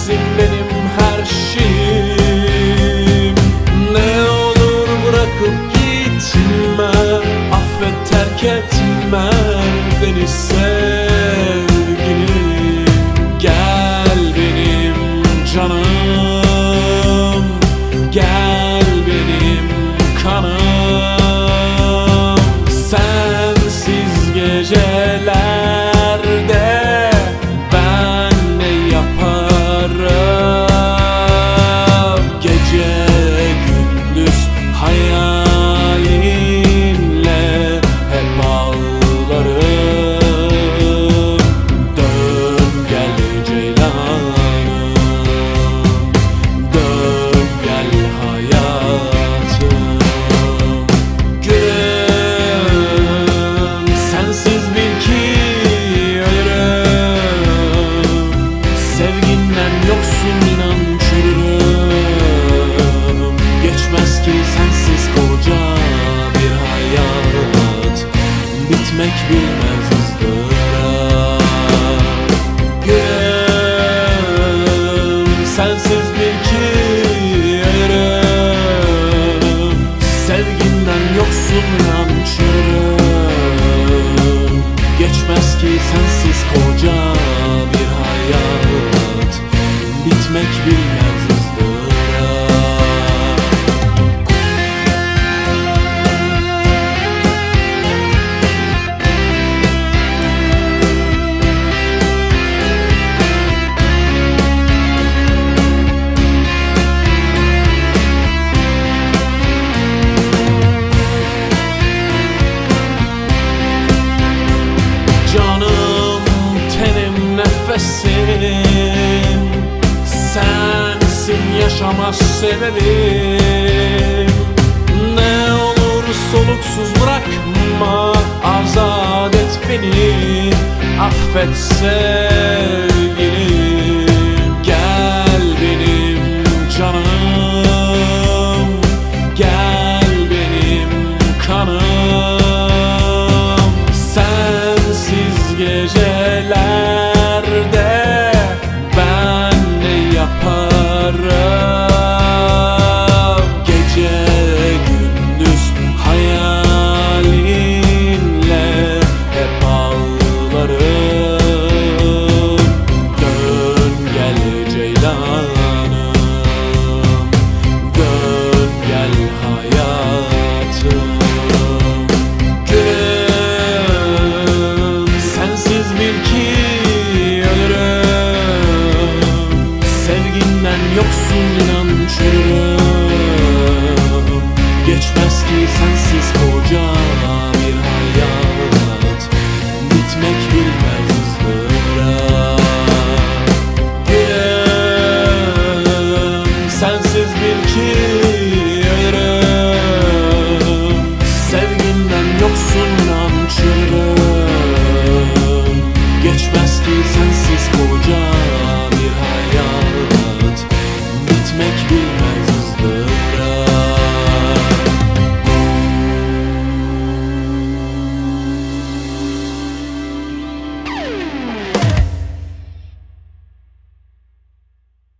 sensin benim her şeyim. Ne olur bırakıp gitme, affet terk etme beni sevgilim. Gel benim canım, gel benim kanım. Sensiz gecelerde ben ne yaparım? Gece gündüz hayalinle hep ağlarım. Dön gel ceylanım, dön gel hayatım. Gülüm, sensiz bil ki ölürüm. Sevginden yoksun inan çürürüm. Geçmez ki sensiz koca bir hayat, bitmek bilmez ızdırap. Gülüm, sensiz bil ki ölürüm. Sevginden yoksun inan çürürüm. Geçmez ki sensiz koca bir hayat, bitmek bilmez ızdırap. Canım, tenim, nefesim, sensin yaşama sebebim. Ne olur soluksuz bırakma, azat et beni, affet sevgilim.